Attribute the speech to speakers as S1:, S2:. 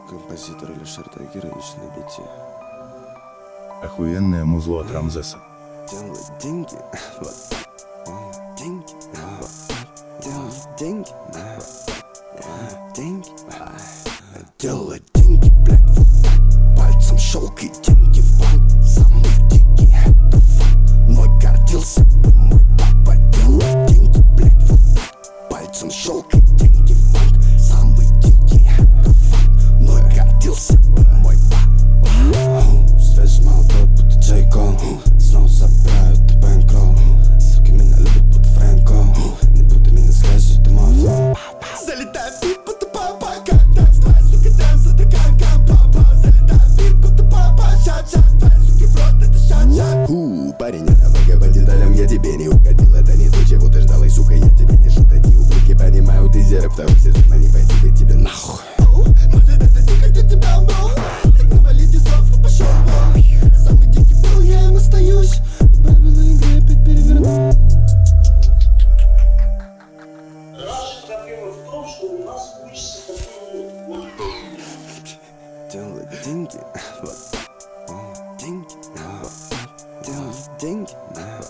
S1: Композитор Илишар Тагирович на бите.
S2: Охуенное музло от Рамзеса.
S1: Делать деньги, вот. Деньги, вот. Делать деньги, вот. Деньги, делать деньги, блядь, вот так. Пальцем щелкай, деньги в банк. Самый дикий, это факт. Мной гордился бы мой папа. Делать деньги, блядь, вот так. Пальцем щелкай, деньги в банк. Самый дикий, это факт. Мной гордился бы мой папа. Связь молодой, будто Джейкон. Снова собирают бэнкролл. Суки меня любят, будто Фрэнко. Не буду меня связью, это мой флоу. Залетай в бит, будто папа. Как так, твоя сука, дэнс, это как папа. Залетай в бит, будто папа. Шат-шат, твоя суки в рот, это шат-шат. Парень, а давай по деталям, я тебе не угодил. Это не то, чего ты ждал, и сука, я тебе не шутил. Ублюдки понимаю, ты зерк, второй сезон, а не пойти бы тебе нахуй. Может это дико, где тебя был? Так навали дизов и пошел вон. Самый дикий был, я им остаюсь. И правила игры опять переверну.
S3: Наша проблема в том, что у нас учится такой
S1: Делать деньги, вот. Деньги, вот. Делать деньги, вот.